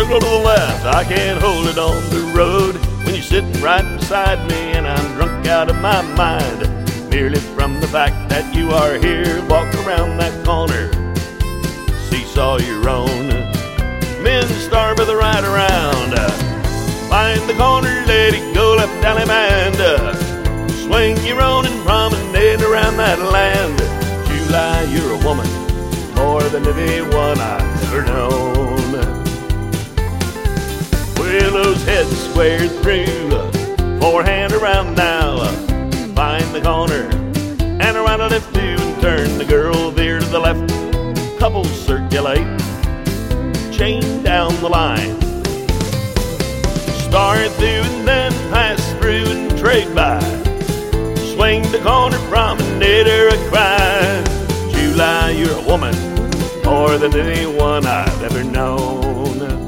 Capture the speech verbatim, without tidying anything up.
go to the left, I can't hold it on the road. When you're sitting right beside me and I'm drunk out of my mind, merely from the fact that you are here. Walk around that corner, seesaw your own. Men starve with the right around. Find the corner, let it go, left alley band. Swing your own and promenade around that land. July, you're a woman, more than anyone I've ever known. Willow's head squared through, forehand around now. Find the corner, and around a left two and turn. The girl veer to the left, couples circulate, chain down the line. Start through and then pass through and trade by. Swing the corner, promenade her a cry. July, you're a woman, more than anyone I've ever known.